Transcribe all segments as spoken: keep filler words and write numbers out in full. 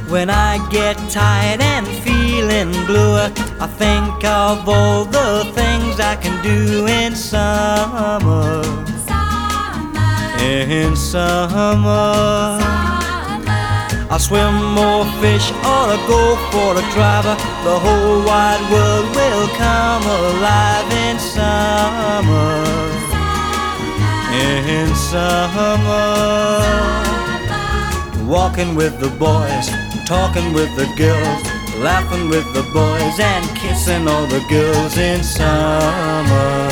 When I get tired and feeling blue, I think of all the things I can do in summer. Summer. In summer. I'll swim or fish or I'll go for a drive. The whole wide world will come alive in summer. In summer. Walking with the boys, talking with the girls, laughing with the boys and kissing all the girls in summer.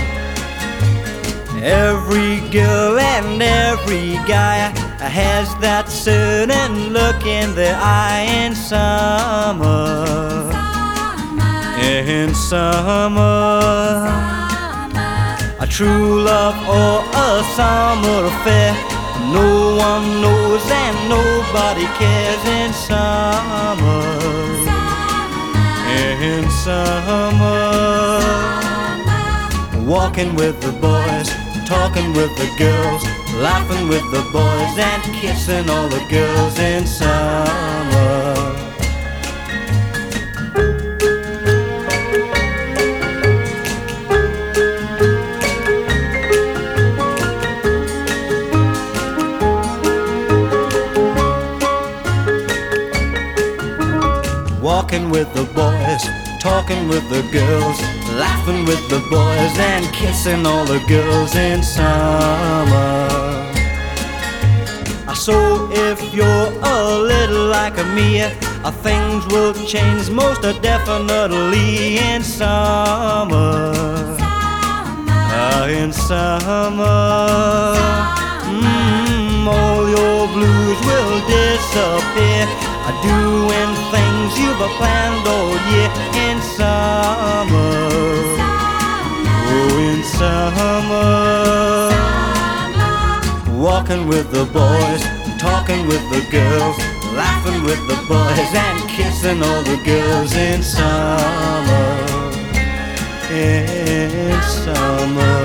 Every girl and every guy has that certain look in their eye in summer. In summer. A true love or a summer affair, no one knows and nobody cares in summer. In summer. Walking with the boys, talking with the girls, laughing with the boys and kissing all the girls in summer. Walking with the boys, talking with the girls, laughing with the boys and kissing all the girls in summer. So if you're a little like me, things will change most definitely in summer. Uh, in summer. Mm, all your blues will disappear, doing things you've planned all year in summer. Oh, in summer. Walking with the boys, talking with the girls, laughing with the boys and kissing all the girls in summer. In summer.